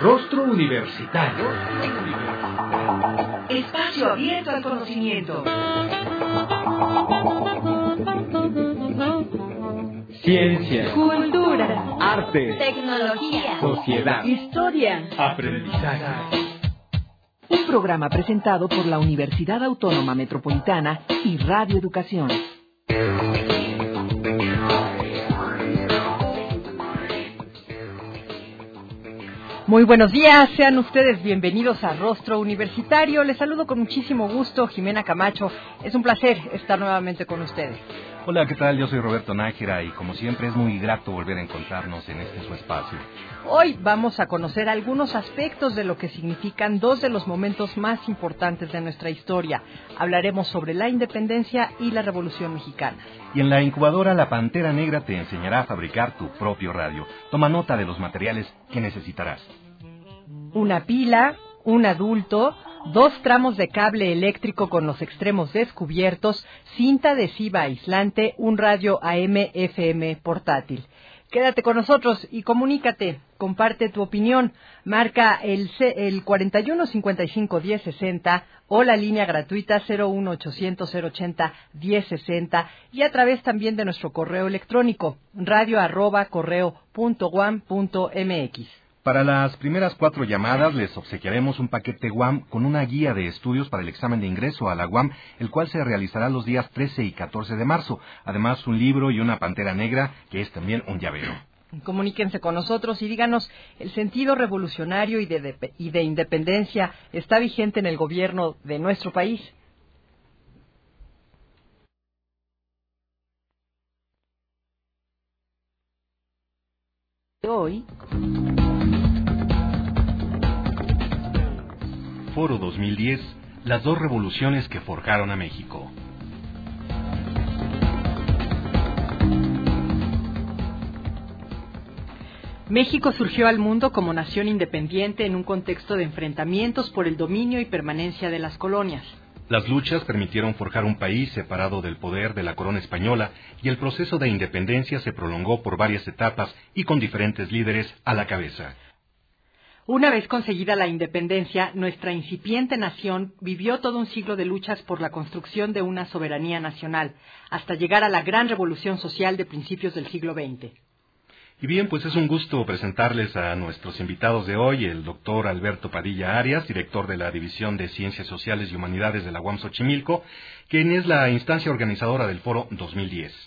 Rostro Universitario. Espacio abierto al conocimiento. Ciencia, cultura, arte, tecnología, sociedad, historia, aprendizaje. Un programa presentado por la Universidad Autónoma Metropolitana y Radio Educación. Muy buenos días, sean ustedes bienvenidos a Rostro Universitario. Les saludo con muchísimo gusto, Jimena Camacho. Es un placer estar nuevamente con ustedes. Hola, ¿qué tal? Yo soy Roberto Nájera y como siempre es muy grato volver a encontrarnos en este su espacio. Hoy vamos a conocer algunos aspectos de lo que significan dos de los momentos más importantes de nuestra historia. Hablaremos sobre la independencia y la Revolución Mexicana. Y en la incubadora La Pantera Negra te enseñará a fabricar tu propio radio. Toma nota de los materiales que necesitarás. Una pila, un adulto, 2 tramos de cable eléctrico con los extremos descubiertos, cinta adhesiva aislante, un radio AM/FM portátil. Quédate con nosotros y comunícate, comparte tu opinión, marca el 41 55 10 60 o la línea gratuita 01 800 080 10 60 y a través también de nuestro correo electrónico radio@correo.uam.mx. Para las primeras 4 llamadas les obsequiaremos un paquete UAM con una guía de estudios para el examen de ingreso a la UAM, el cual se realizará los días 13 y 14 de marzo. Además, un libro y una pantera negra, que es también un llavero. Comuníquense con nosotros y díganos, ¿el sentido revolucionario y de independencia está vigente en el gobierno de nuestro país? Hoy... Foro 2010, las 2 revoluciones que forjaron a México. México surgió al mundo como nación independiente en un contexto de enfrentamientos por el dominio y permanencia de las colonias. Las luchas permitieron forjar un país separado del poder de la corona española y el proceso de independencia se prolongó por varias etapas y con diferentes líderes a la cabeza. Una vez conseguida la independencia, nuestra incipiente nación vivió todo un siglo de luchas por la construcción de una soberanía nacional, hasta llegar a la gran revolución social de principios del siglo XX. Y bien, pues es un gusto presentarles a nuestros invitados de hoy, el doctor Alberto Padilla Arias, director de la División de Ciencias Sociales y Humanidades de la UAM Xochimilco, quien es la instancia organizadora del Foro 2010.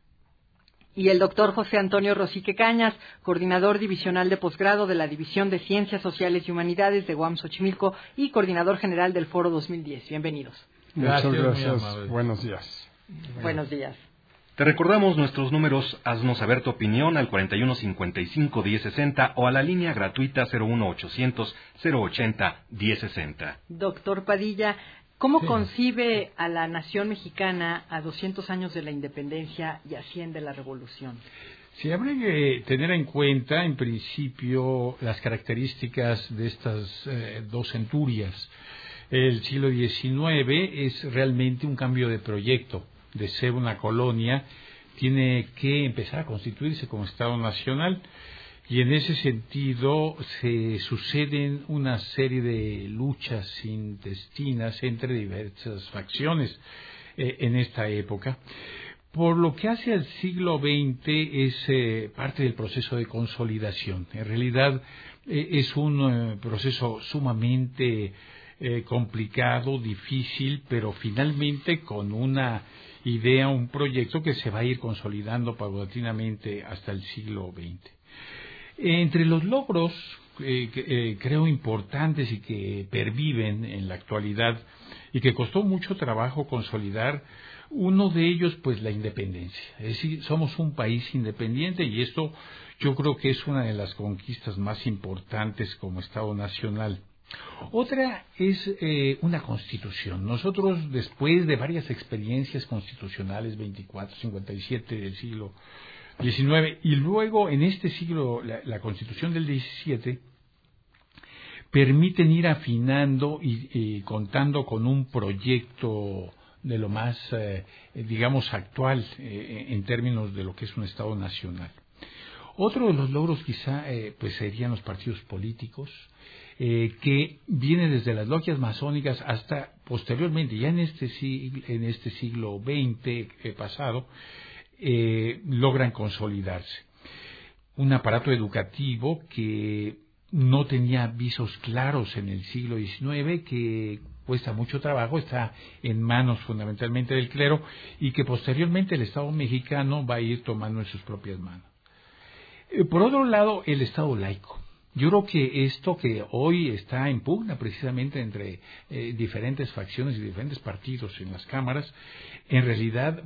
Y el doctor José Antonio Rosique Cañas, coordinador divisional de posgrado de la División de Ciencias Sociales y Humanidades de UAM Xochimilco y coordinador general del Foro 2010. Bienvenidos. Muchas gracias. Buenos días. Buenos días. Te recordamos nuestros números, haznos saber tu opinión al 41 55 10 60 o a la línea gratuita 01 800 080 10 60. Doctor Padilla, ¿cómo concibe a la nación mexicana a 200 años de la independencia y a 100 de la revolución? Sí, habría que tener en cuenta, en principio, las características de estas 2 centurias. El siglo XIX es realmente un cambio de proyecto. De ser una colonia, tiene que empezar a constituirse como Estado nacional. Y en ese sentido se suceden una serie de luchas intestinas entre diversas facciones en esta época. Por lo que hace al siglo XX es parte del proceso de consolidación. En realidad es un proceso sumamente complicado, difícil, pero finalmente con una idea, un proyecto que se va a ir consolidando paulatinamente hasta el siglo XX. Entre los logros creo importantes y que perviven en la actualidad y que costó mucho trabajo consolidar, uno de ellos pues la independencia. Es decir, somos un país independiente y esto yo creo que es una de las conquistas más importantes como Estado nacional. Otra es una constitución. Nosotros, después de varias experiencias constitucionales, 24, 57 del siglo XIX, y luego en este siglo, la constitución del 17, permiten ir afinando y contando con un proyecto de lo más, digamos, actual en términos de lo que es un Estado nacional. Otro de los logros quizá pues serían los partidos políticos, que viene desde las logias masónicas hasta posteriormente, ya en este siglo XX pasado, logran consolidarse. Un aparato educativo que no tenía visos claros en el siglo XIX, que cuesta mucho trabajo, está en manos fundamentalmente del clero, y que posteriormente el Estado mexicano va a ir tomando en sus propias manos. Por otro lado, el Estado laico. Yo creo que esto que hoy está en pugna precisamente entre diferentes facciones y diferentes partidos en las cámaras, en realidad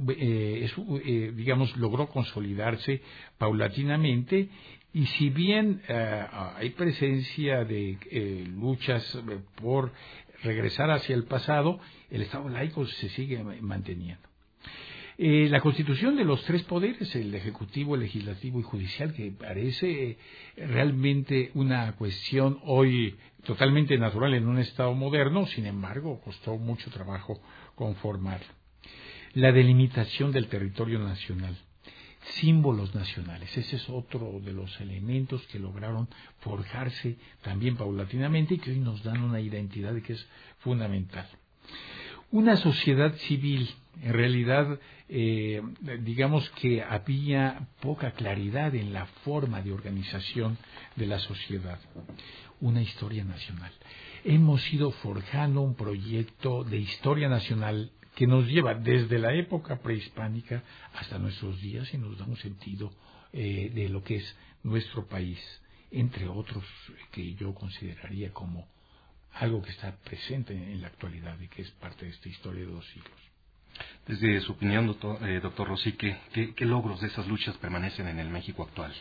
logró consolidarse paulatinamente, y si bien hay presencia de luchas por regresar hacia el pasado, el Estado laico se sigue manteniendo. La constitución de los tres poderes, el ejecutivo, el legislativo y judicial, que parece realmente una cuestión hoy totalmente natural en un Estado moderno, sin embargo, costó mucho trabajo conformarlo. La delimitación del territorio nacional, símbolos nacionales, ese es otro de los elementos que lograron forjarse también paulatinamente y que hoy nos dan una identidad que es fundamental. Una sociedad civil, en realidad, digamos que había poca claridad en la forma de organización de la sociedad. Una historia nacional. Hemos ido forjando un proyecto de historia nacional que nos lleva desde la época prehispánica hasta nuestros días y nos da un sentido de lo que es nuestro país, entre otros que yo consideraría como algo que está presente en la actualidad y que es parte de esta historia de 2 siglos. Desde su opinión, doctor Rossi, ¿qué logros de esas luchas permanecen en el México actual?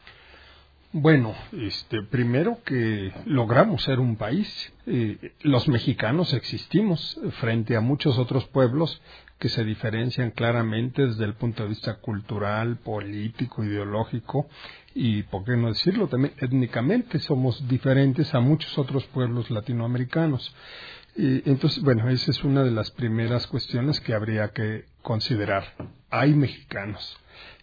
Bueno, primero que logramos ser un país. Los mexicanos existimos frente a muchos otros pueblos que se diferencian claramente desde el punto de vista cultural, político, ideológico y, por qué no decirlo, también étnicamente somos diferentes a muchos otros pueblos latinoamericanos. Entonces, bueno, esa es una de las primeras cuestiones que habría que considerar. Hay mexicanos.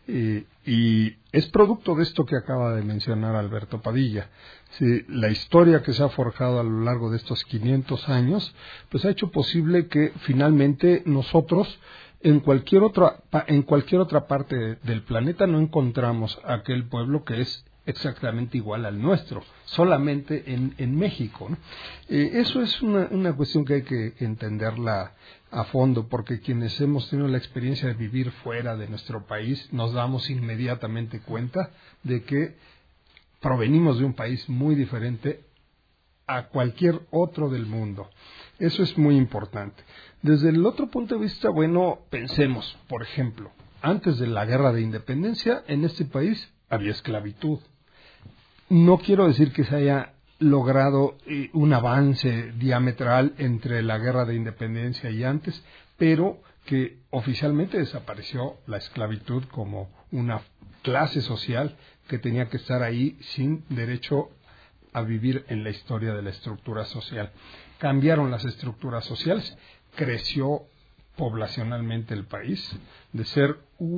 Y es producto de esto que acaba de mencionar Alberto Padilla. Sí, la historia que se ha forjado a lo largo de estos 500 años, pues ha hecho posible que finalmente nosotros en cualquier otra parte del planeta no encontramos aquel pueblo que es exactamente igual al nuestro, solamente en México, ¿no? Eso es una cuestión que hay que entenderla a fondo, porque quienes hemos tenido la experiencia de vivir fuera de nuestro país nos damos inmediatamente cuenta de que provenimos de un país muy diferente a cualquier otro del mundo. Eso es muy importante. Desde el otro punto de vista, bueno, pensemos, por ejemplo, antes de la Guerra de Independencia, en este país había esclavitud. No quiero decir que se haya logrado un avance diametral entre la Guerra de Independencia y antes, pero que oficialmente desapareció la esclavitud como una clase social que tenía que estar ahí sin derecho a vivir en la historia de la estructura social. Cambiaron las estructuras sociales, creció poblacionalmente el país, de ser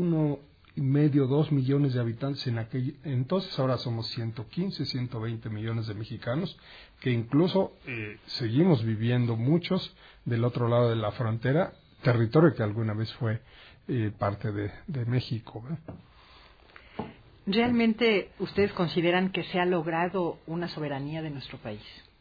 1,5, 2 millones de habitantes entonces ahora somos 115, 120 millones de mexicanos, que incluso seguimos viviendo muchos del otro lado de la frontera, territorio que alguna vez fue parte de México, ¿verdad? ¿Realmente ustedes consideran que se ha logrado una soberanía de nuestro país?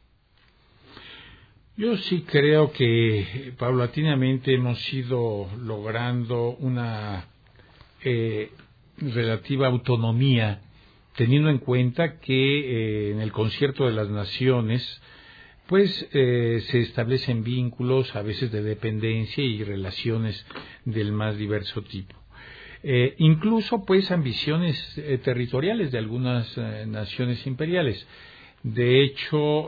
Yo sí creo que paulatinamente hemos ido logrando una relativa autonomía, teniendo en cuenta que en el Concierto de las Naciones pues se establecen vínculos a veces de dependencia y relaciones del más diverso tipo. Incluso pues ambiciones territoriales de algunas naciones imperiales. De hecho,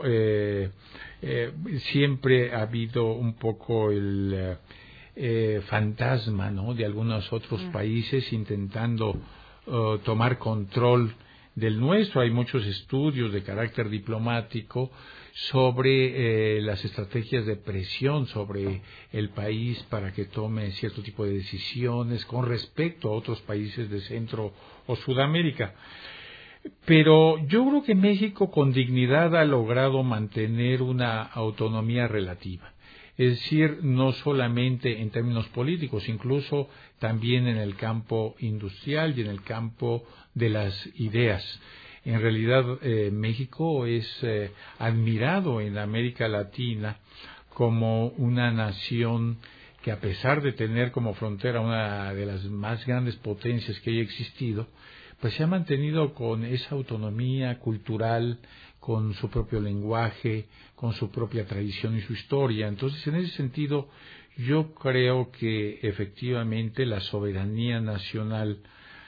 siempre ha habido un poco el fantasma, ¿no?, de algunos otros países intentando tomar control del nuestro. Hay muchos estudios de carácter diplomático sobre las estrategias de presión sobre el país para que tome cierto tipo de decisiones con respecto a otros países de Centro o Sudamérica. Pero yo creo que México con dignidad ha logrado mantener una autonomía relativa. Es decir, no solamente en términos políticos, incluso también en el campo industrial y en el campo de las ideas. En realidad, México es admirado en América Latina como una nación que, a pesar de tener como frontera una de las más grandes potencias que haya existido, pues se ha mantenido con esa autonomía cultural, con su propio lenguaje, con su propia tradición y su historia. Entonces, en ese sentido, yo creo que efectivamente la soberanía nacional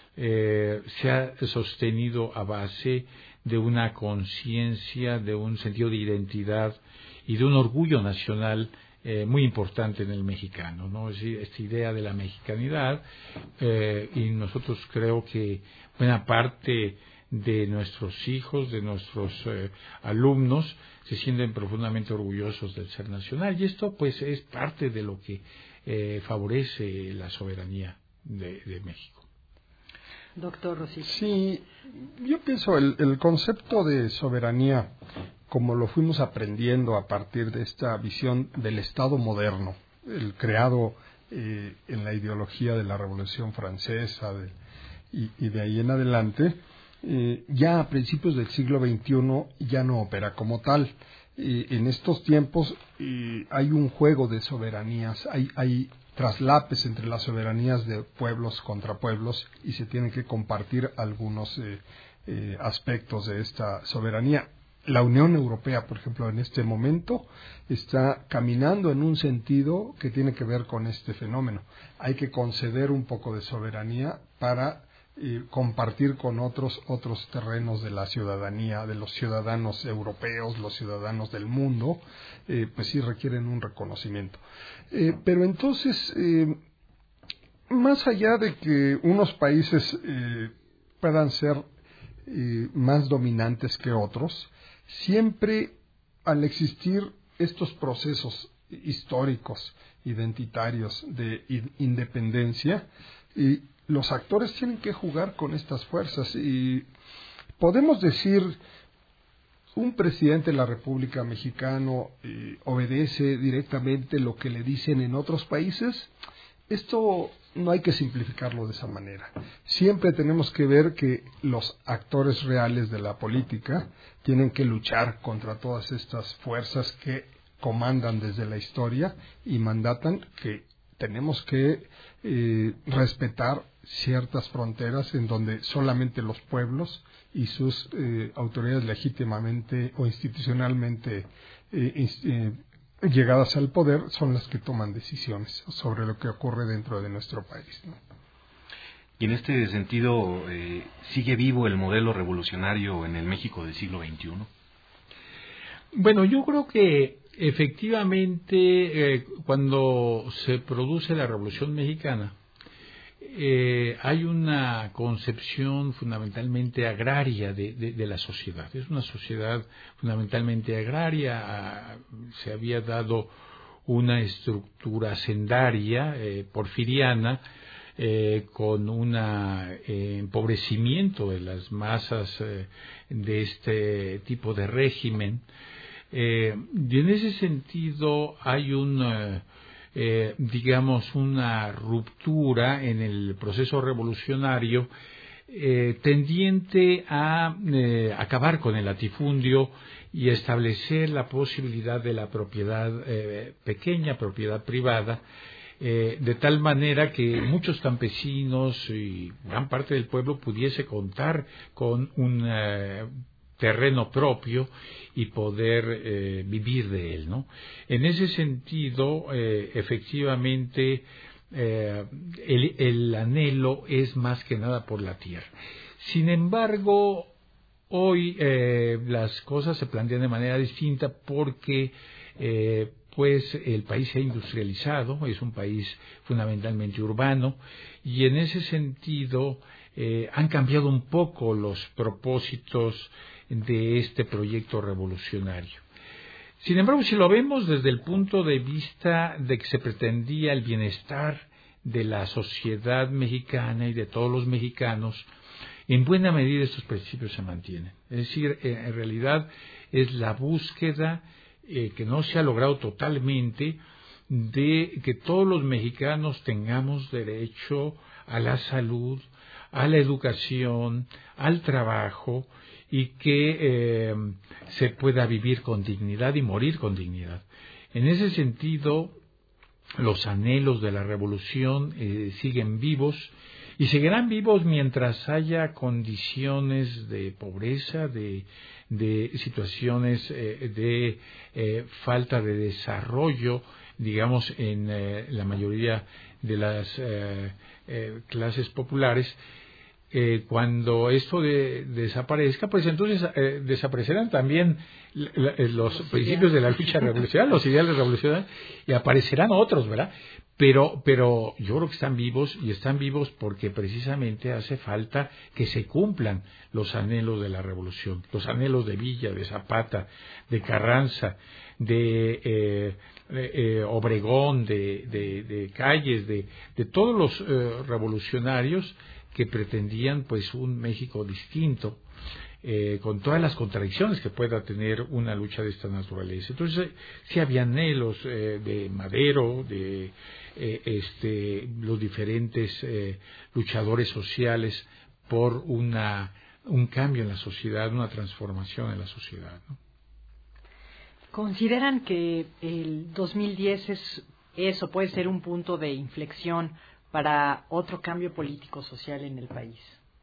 se ha sostenido a base de una conciencia, de un sentido de identidad y de un orgullo nacional muy importante en el mexicano, ¿no? Es decir, esta idea de la mexicanidad, y nosotros creo que buena parte de nuestros hijos, de nuestros alumnos, se sienten profundamente orgullosos del ser nacional, y esto pues es parte de lo que favorece la soberanía de México. Doctor Rossi. Sí, yo pienso el concepto de soberanía, como lo fuimos aprendiendo a partir de esta visión del Estado moderno, el creado en la ideología de la Revolución Francesa y de ahí en adelante, ya a principios del siglo XXI ya no opera como tal. En estos tiempos hay un juego de soberanías, hay traslapes entre las soberanías de pueblos contra pueblos y se tienen que compartir algunos aspectos de esta soberanía. La Unión Europea, por ejemplo, en este momento está caminando en un sentido que tiene que ver con este fenómeno. Hay que conceder un poco de soberanía para compartir con otros terrenos de la ciudadanía, de los ciudadanos europeos, los ciudadanos del mundo, pues sí requieren un reconocimiento. Pero entonces, más allá de que unos países puedan ser más dominantes que otros, siempre al existir estos procesos históricos, identitarios de independencia, los actores tienen que jugar con estas fuerzas y podemos decir un presidente de la República Mexicana obedece directamente lo que le dicen en otros países. Esto no hay que simplificarlo de esa manera. Siempre tenemos que ver que los actores reales de la política tienen que luchar contra todas estas fuerzas que comandan desde la historia y mandatan, que tenemos que respetar ciertas fronteras en donde solamente los pueblos y sus autoridades legítimamente o institucionalmente llegadas al poder son las que toman decisiones sobre lo que ocurre dentro de nuestro país, ¿no? Y en este sentido, ¿sigue vivo el modelo revolucionario en el México del siglo XXI? Bueno, yo creo que efectivamente cuando se produce la Revolución Mexicana, hay una concepción fundamentalmente agraria de la sociedad. Es una sociedad fundamentalmente agraria. Se había dado una estructura hacendaria, porfiriana, con un empobrecimiento de las masas de este tipo de régimen. Y en ese sentido hay digamos, una ruptura en el proceso revolucionario tendiente a acabar con el latifundio y establecer la posibilidad de la propiedad pequeña, propiedad privada, de tal manera que muchos campesinos y gran parte del pueblo pudiese contar con un terreno propio y poder vivir de él, ¿no? En ese sentido, efectivamente, el anhelo es más que nada por la tierra. Sin embargo, hoy las cosas se plantean de manera distinta porque pues el país se ha industrializado, es un país fundamentalmente urbano, y en ese sentido han cambiado un poco los propósitos de este proyecto revolucionario. Sin embargo, si lo vemos desde el punto de vista de que se pretendía el bienestar de la sociedad mexicana y de todos los mexicanos, en buena medida estos principios se mantienen. Es decir, en realidad es la búsqueda que no se ha logrado totalmente de que todos los mexicanos tengamos derecho a la salud, a la educación, al trabajo, y que se pueda vivir con dignidad y morir con dignidad. En ese sentido, los anhelos de la revolución siguen vivos y seguirán vivos mientras haya condiciones de pobreza, de situaciones de falta de desarrollo, digamos, en la mayoría de las clases populares. Cuando esto desaparezca, pues entonces desaparecerán también los principios de la lucha revolucionaria, los ideales revolucionarios, y aparecerán otros, ¿verdad? Pero yo creo que están vivos porque precisamente hace falta que se cumplan los anhelos de la revolución, los anhelos de Villa, de Zapata, de Carranza, de Obregón, de Calles, de todos los revolucionarios que pretendían pues un México distinto, con todas las contradicciones que pueda tener una lucha de esta naturaleza. Entonces, sí había anhelos de Madero, de los diferentes luchadores sociales por un cambio en la sociedad, una transformación en la sociedad, ¿no? ¿Consideran que el 2010 eso puede ser un punto de inflexión para otro cambio político-social en el país?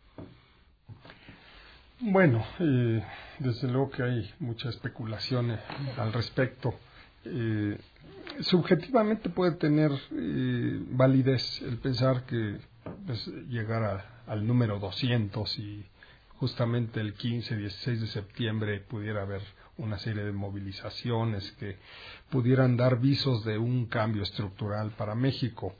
Bueno, desde luego que hay mucha especulación al respecto. Subjetivamente puede tener validez el pensar que llegar al número 200 y justamente el 15, 16 de septiembre pudiera haber una serie de movilizaciones que pudieran dar visos de un cambio estructural para México.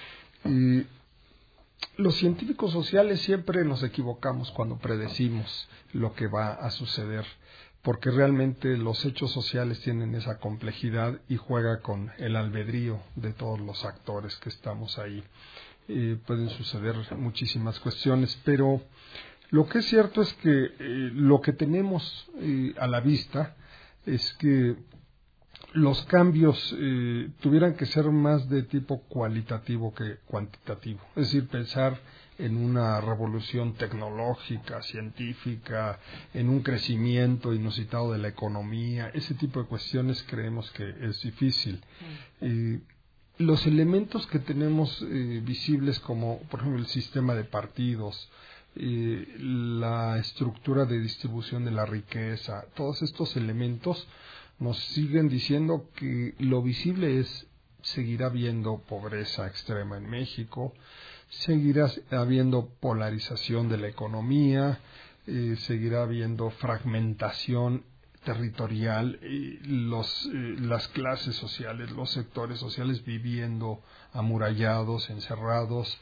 Los científicos sociales siempre nos equivocamos cuando predecimos lo que va a suceder, porque realmente los hechos sociales tienen esa complejidad y juega con el albedrío de todos los actores que estamos ahí. Pueden suceder muchísimas cuestiones, pero lo que es cierto es que lo que tenemos a la vista es que los cambios tuvieran que ser más de tipo cualitativo que cuantitativo. Es decir, pensar en una revolución tecnológica, científica, en un crecimiento inusitado de la economía, ese tipo de cuestiones creemos que es difícil. Los elementos que tenemos visibles, como por ejemplo el sistema de partidos, la estructura de distribución de la riqueza, todos estos elementos nos siguen diciendo que lo visible seguirá habiendo pobreza extrema en México, seguirá habiendo polarización de la economía, seguirá habiendo fragmentación territorial, las clases sociales, los sectores sociales viviendo amurallados, encerrados.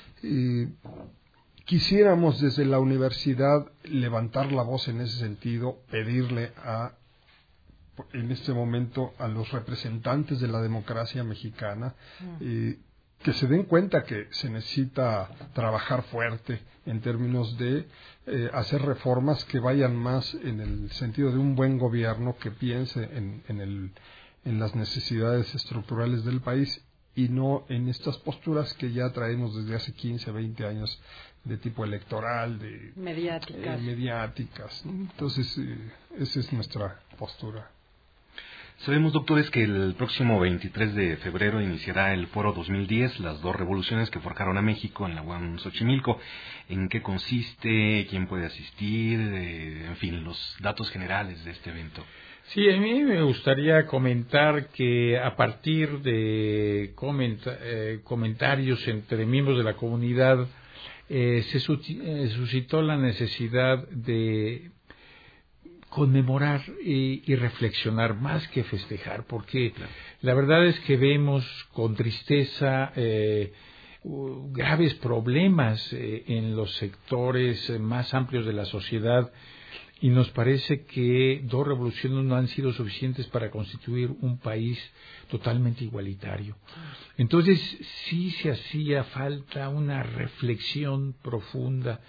Quisiéramos desde la universidad levantar la voz en ese sentido, pedirle en este momento a los representantes de la democracia mexicana que se den cuenta que se necesita trabajar fuerte en términos de hacer reformas que vayan más en el sentido de un buen gobierno que piense en las necesidades estructurales del país y no en estas posturas que ya traemos desde hace 15, 20 años de tipo electoral, de mediáticas, ¿no? Entonces, esa es nuestra postura. Sabemos, doctores, que el próximo 23 de febrero iniciará el Foro 2010, las dos revoluciones que forjaron a México en la UAM Xochimilco. ¿En qué consiste? ¿Quién puede asistir? En fin, los datos generales de este evento. Sí, a mí me gustaría comentar que a partir de comentarios entre miembros de la comunidad se suscitó la necesidad de conmemorar y reflexionar más que festejar, porque la verdad es que vemos con tristeza graves problemas en los sectores más amplios de la sociedad, y nos parece que dos revoluciones no han sido suficientes para constituir un país totalmente igualitario. Entonces sí se hacía falta una reflexión profunda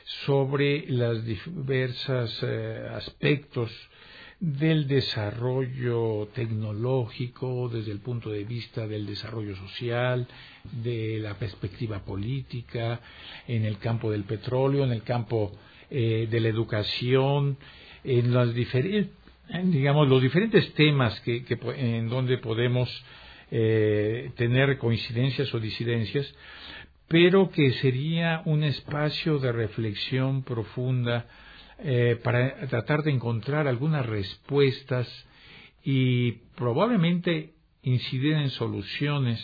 sobre los diversos aspectos del desarrollo tecnológico desde el punto de vista del desarrollo social, de la perspectiva política, en el campo del petróleo, en el campo de la educación, en los diferentes temas en donde podemos tener coincidencias o disidencias, pero que sería un espacio de reflexión profunda para tratar de encontrar algunas respuestas y probablemente incidir en soluciones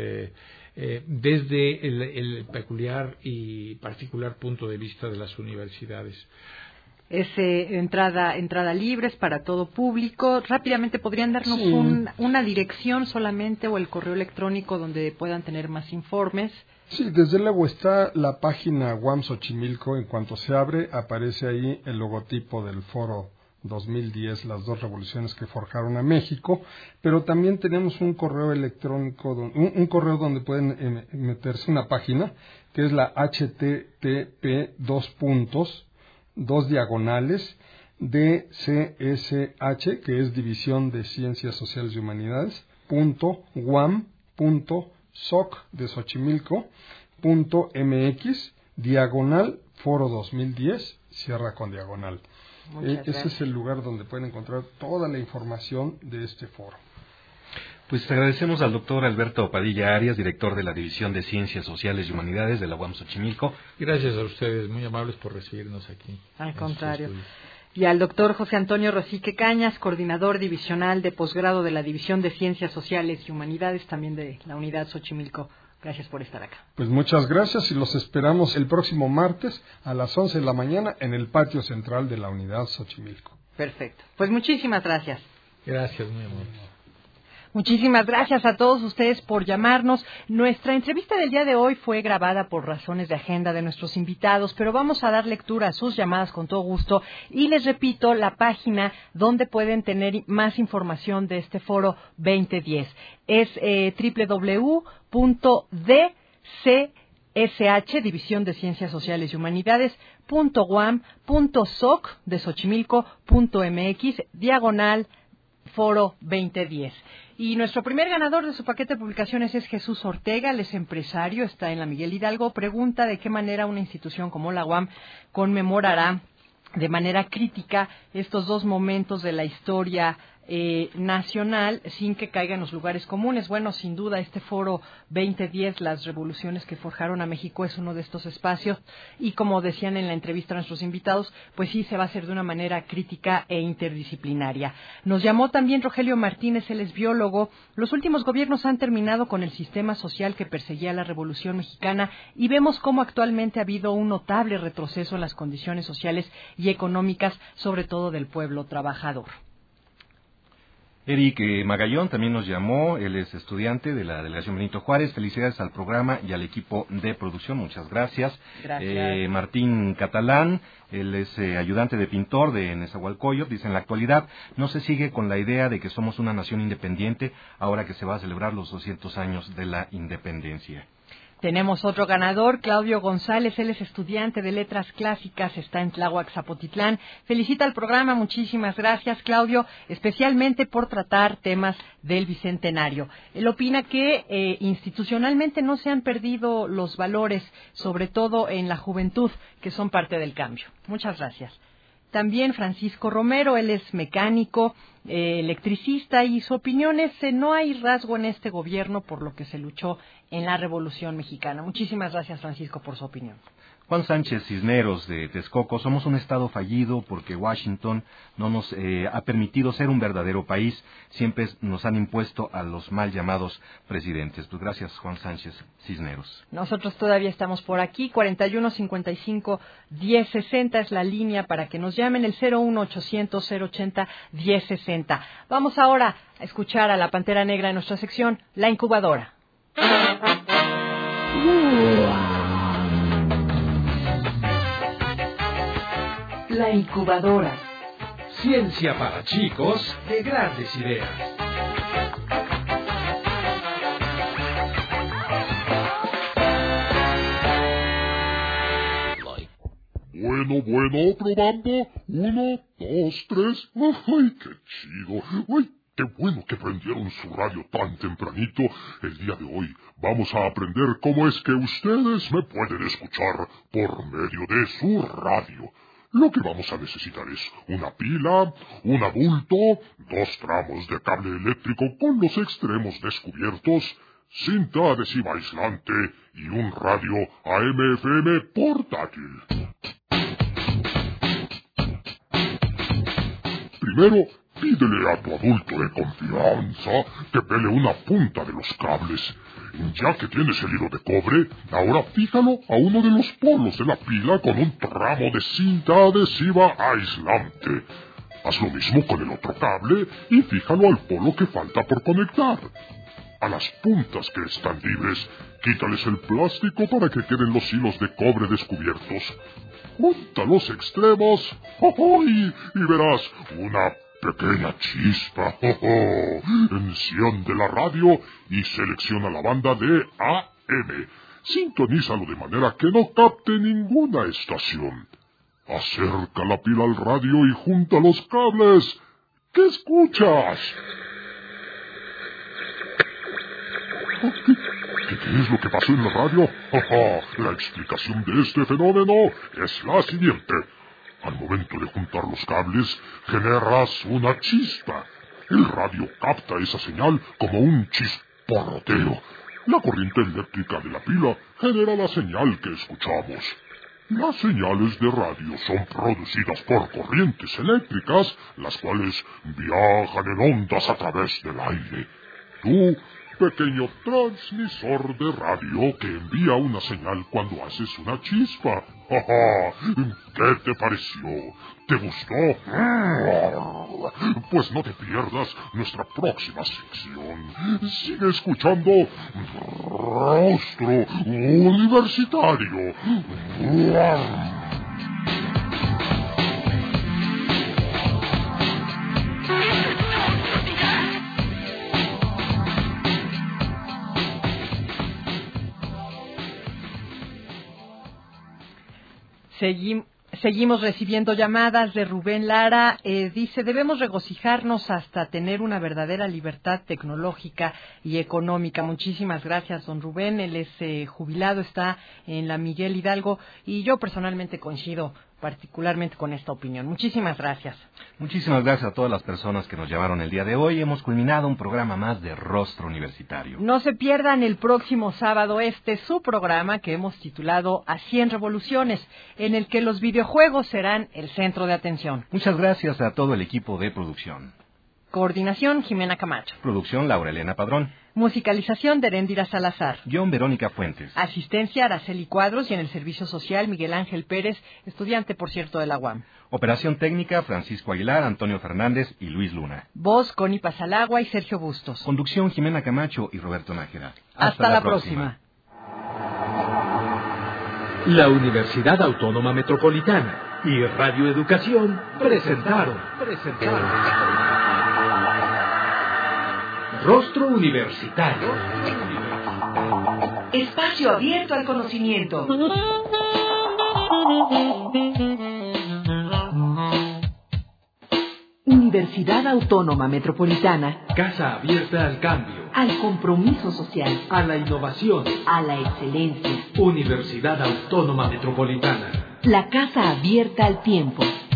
desde el peculiar y particular punto de vista de las universidades. Es entrada libre, es para todo público. Rápidamente, ¿podrían darnos una dirección solamente o el correo electrónico donde puedan tener más informes? Sí, desde luego está la página UAM Xochimilco. En cuanto se abre, aparece ahí el logotipo del Foro 2010, las dos revoluciones que forjaron a México, pero también tenemos un correo electrónico, un correo donde pueden meterse una página, que es la http://DCSH, que es División de Ciencias Sociales y Humanidades, .uam.soc de Xochimilco.mx, Foro 2010, cierra con diagonal. Ese es el lugar donde pueden encontrar toda la información de este foro. Pues agradecemos al doctor Alberto Padilla Arias, director de la División de Ciencias Sociales y Humanidades de la UAM Xochimilco. Gracias a ustedes, muy amables por recibirnos aquí. Al contrario. Y al doctor José Antonio Rosique Cañas, coordinador divisional de posgrado de la División de Ciencias Sociales y Humanidades, también de la Unidad Xochimilco. Gracias por estar acá. Pues muchas gracias y los esperamos el próximo martes a las 11 de la mañana en el patio central de la Unidad Xochimilco. Perfecto. Pues muchísimas gracias. Gracias, muy amable. Muchísimas gracias a todos ustedes por llamarnos. Nuestra entrevista del día de hoy fue grabada por razones de agenda de nuestros invitados, pero vamos a dar lectura a sus llamadas con todo gusto. Y les repito la página donde pueden tener más información de este foro 2010. Es www.dch, División de Ciencias Sociales y Humanidades, .uam.soc de Xochimilco.mx, /Foro 2010. Y nuestro primer ganador de su paquete de publicaciones es Jesús Ortega, él es empresario, está en la Miguel Hidalgo. Pregunta de qué manera una institución como la UAM conmemorará de manera crítica estos dos momentos de la historia nacional sin que caiga en los lugares comunes. Bueno, sin duda este foro 2010, las revoluciones que forjaron a México, es uno de estos espacios y como decían en la entrevista a nuestros invitados, pues sí se va a hacer de una manera crítica e interdisciplinaria. Nos llamó también Rogelio Martínez, él es biólogo. Los últimos gobiernos han terminado con el sistema social que perseguía la Revolución Mexicana y vemos cómo actualmente ha habido un notable retroceso en las condiciones sociales y económicas, sobre todo del pueblo trabajador. Eric Magallón también nos llamó, él es estudiante de la Delegación Benito Juárez. Felicidades al programa y al equipo de producción, muchas gracias. Gracias. Martín Catalán, él es ayudante de pintor de Nezahualcóyotl, dice: en la actualidad no se sigue con la idea de que somos una nación independiente ahora que se va a celebrar los 200 años de la independencia. Tenemos otro ganador, Claudio González, él es estudiante de Letras Clásicas, está en Tláhuac, Zapotitlán. Felicita al programa, muchísimas gracias, Claudio, especialmente por tratar temas del Bicentenario. Él opina que institucionalmente no se han perdido los valores, sobre todo en la juventud, que son parte del cambio. Muchas gracias. También Francisco Romero, él es mecánico, electricista, y su opinión es: no hay rasgo en este gobierno por lo que se luchó en la Revolución Mexicana. Muchísimas gracias, Francisco, por su opinión. Juan Sánchez Cisneros de Texcoco: somos un estado fallido porque Washington no nos ha permitido ser un verdadero país, siempre nos han impuesto a los mal llamados presidentes. Pues gracias, Juan Sánchez Cisneros. Nosotros todavía estamos por aquí, 4155-1060 es la línea para que nos llamen, el 01800-080-1060. Vamos ahora a escuchar a la Pantera Negra en nuestra sección, La Incubadora. La Incubadora. Ciencia para chicos de grandes ideas. Bueno, probando. 1, 2, 3. ¡Ay, qué chido! ¡Ay, qué bueno que prendieron su radio tan tempranito! El día de hoy vamos a aprender cómo es que ustedes me pueden escuchar por medio de su radio. Lo que vamos a necesitar es una pila, un adulto, 2 tramos de cable eléctrico con los extremos descubiertos, cinta adhesiva aislante y un radio AM/FM portátil. Primero, pídele a tu adulto de confianza que pele una punta de los cables. Ya que tienes el hilo de cobre, ahora fíjalo a uno de los polos de la pila con un tramo de cinta adhesiva aislante. Haz lo mismo con el otro cable y fíjalo al polo que falta por conectar. A las puntas que están libres, quítales el plástico para que queden los hilos de cobre descubiertos. Junta los extremos y verás una pequeña chispa. Enciende la radio y selecciona la banda de AM. Sintonízalo de manera que no capte ninguna estación. Acerca la pila al radio y junta los cables. ¿Qué escuchas? ¿Qué es lo que pasó en la radio? La explicación de este fenómeno es la siguiente. Al momento de juntar los cables, generas una chispa. El radio capta esa señal como un chisporroteo. La corriente eléctrica de la pila genera la señal que escuchamos. Las señales de radio son producidas por corrientes eléctricas, las cuales viajan en ondas a través del aire. Tú, pequeño transmisor de radio que envía una señal cuando haces una chispa. ¿Qué te pareció? ¿Te gustó? Pues no te pierdas nuestra próxima sección. Sigue escuchando Rostro Universitario. Seguimos recibiendo llamadas de Rubén Lara. Dice, debemos regocijarnos hasta tener una verdadera libertad tecnológica y económica. Muchísimas gracias, don Rubén. Él es jubilado, está en la Miguel Hidalgo y yo personalmente coincido particularmente con esta opinión. Muchísimas gracias. Muchísimas gracias a todas las personas que nos llamaron el día de hoy. Hemos culminado un programa más de Rostro Universitario. No se pierdan el próximo sábado su programa que hemos titulado A 100 Revoluciones, en el que los videojuegos serán el centro de atención. Muchas gracias a todo el equipo de producción. Coordinación, Jimena Camacho. Producción, Laura Elena Padrón. Musicalización, Deréndira Salazar. Guión, Verónica Fuentes. Asistencia, Araceli Cuadros, y en el servicio social, Miguel Ángel Pérez, estudiante, por cierto, de la UAM. Operación técnica, Francisco Aguilar, Antonio Fernández y Luis Luna. Voz, Connie Pasalagua y Sergio Bustos. Conducción, Jimena Camacho y Roberto Nájera. Hasta la próxima. La Universidad Autónoma Metropolitana y Radio Educación presentaron Rostro Universitario. Espacio abierto al conocimiento. Universidad Autónoma Metropolitana. Casa abierta al cambio, Al compromiso social. a la innovación. A la excelencia. Universidad Autónoma Metropolitana. La casa abierta al tiempo.